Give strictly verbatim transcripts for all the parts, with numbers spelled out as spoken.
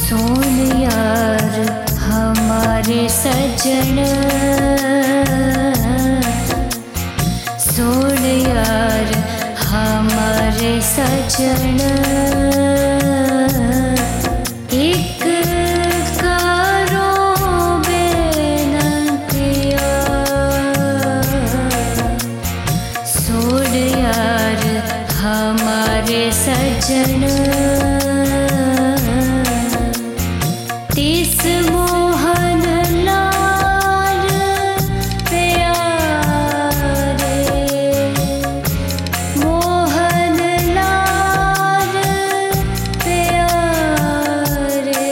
सोन यार हमारे सजन, सोन यार हमारे सजन। एक करो बेनतिया, सोन यार हमारे सजन। तीस मोहन लाल प्यारे, मोहन लाल प्यारे।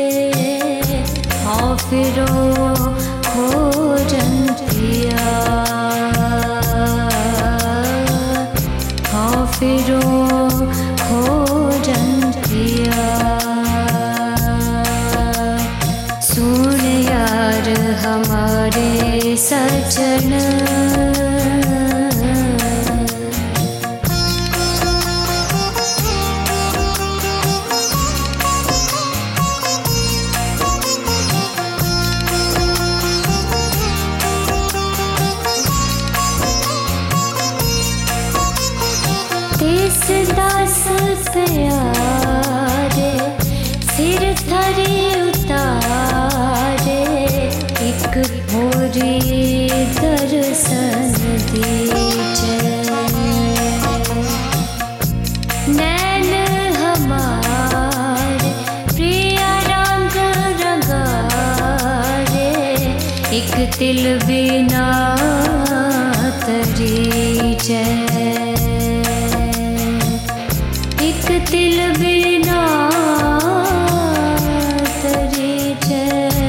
हाँ फिरो खोजन पिया, हाँ फिरो खोजन पिया। सुन यार हमारे सजन, तीस दास प्यारे सिर थरी उतारे। एक भोरी दर्शन दीजे, नैन हमारे प्रिय रंग रंगारे। एक तिल बिना तरीजे, एक तिल बिना तरीजे।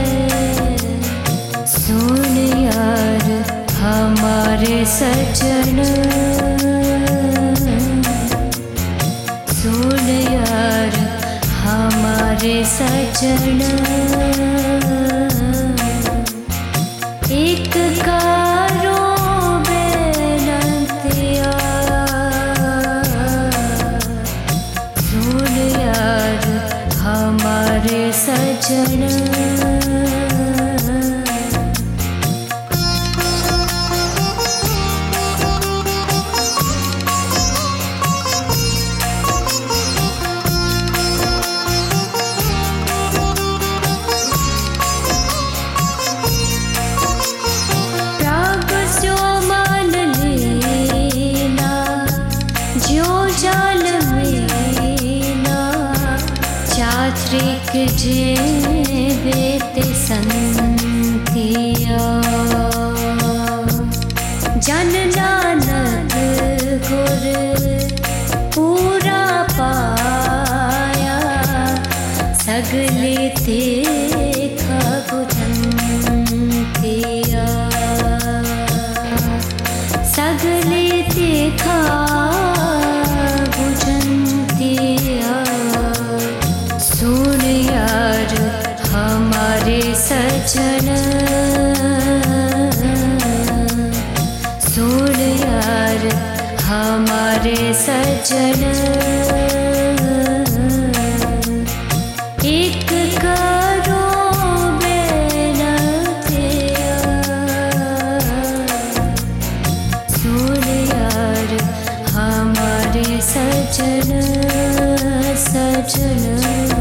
सुन यार हमारे सजन, सुन यार हमारे सजन। एक करो बेनतिया, सुन यार हमारे सजन। प्राग स्यो मान लीना, ज्यो जाल मीना। चात्रिक जे बेत संतिया, जन नानक गुर पूरा पाया। सगले देखा बुझंतिया, सगले देखा बुझंतिया। सुन यार हमारे सजन, सुन यार हमारे सजन। एक करो बेनतिया, सुन यार हमारे सजन, सजन।